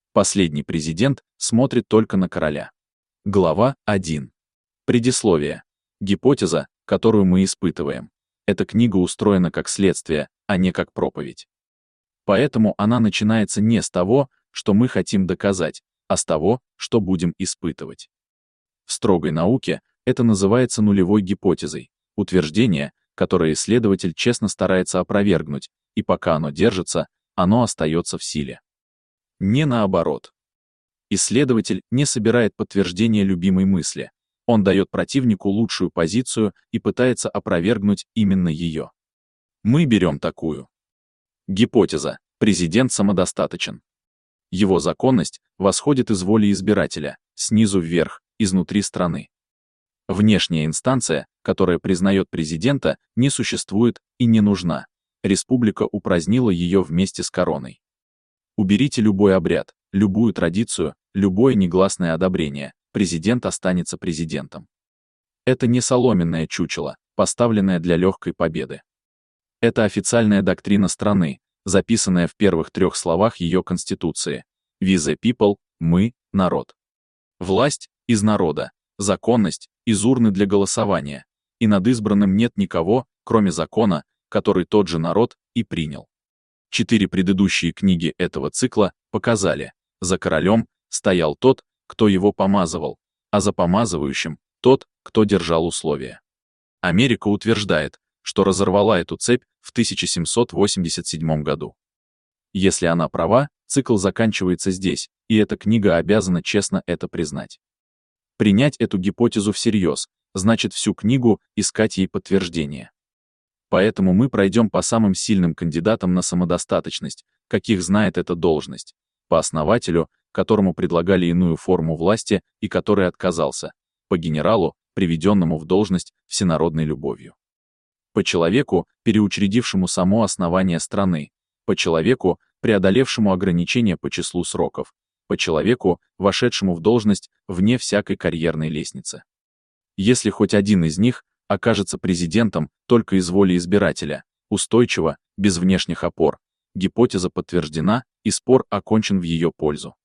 Последний президент смотрит только на короля. Глава 1. Предисловие. Гипотеза, которую мы испытываем. Эта книга устроена как следствие, а не как проповедь. Поэтому она начинается не с того, что мы хотим доказать, а с того, что будем испытывать. В строгой науке это называется нулевой гипотезой, утверждение, которое исследователь честно старается опровергнуть, и пока оно держится, оно остается в силе. Не наоборот. Исследователь не собирает подтверждения любимой мысли, он дает противнику лучшую позицию и пытается опровергнуть именно ее. Мы берем такую. Гипотеза. Президент самодостаточен. Его законность восходит из воли избирателя, снизу вверх, изнутри страны. Внешняя инстанция, которая признает президента, не существует и не нужна. Республика упразднила ее вместе с короной. Уберите любой обряд, любую традицию, любое негласное одобрение, президент останется президентом. Это не соломенное чучело, поставленное для легкой победы. Это официальная доктрина страны, записанная в первых 3 словах ее Конституции. We the people, мы, народ. Власть из народа, законность из урны для голосования, и над избранным нет никого, кроме закона, который тот же народ и принял. 4 предыдущие книги этого цикла показали, за королем стоял тот, кто его помазывал, а за помазывающим — тот, кто держал условия. Америка утверждает, что разорвала эту цепь в 1787 году. Если она права, цикл заканчивается здесь, и эта книга обязана честно это признать. Принять эту гипотезу всерьез, значит всю книгу искать ей подтверждение. Поэтому мы пройдем по самым сильным кандидатам на самодостаточность, каких знает эта должность, по основателю, которому предлагали иную форму власти и который отказался, по генералу, приведенному в должность всенародной любовью. По человеку, переучредившему само основание страны, по человеку, преодолевшему ограничения по числу сроков, по человеку, вошедшему в должность вне всякой карьерной лестницы. Если хоть один из них окажется президентом только из воли избирателя, устойчиво, без внешних опор, гипотеза подтверждена, и спор окончен в ее пользу.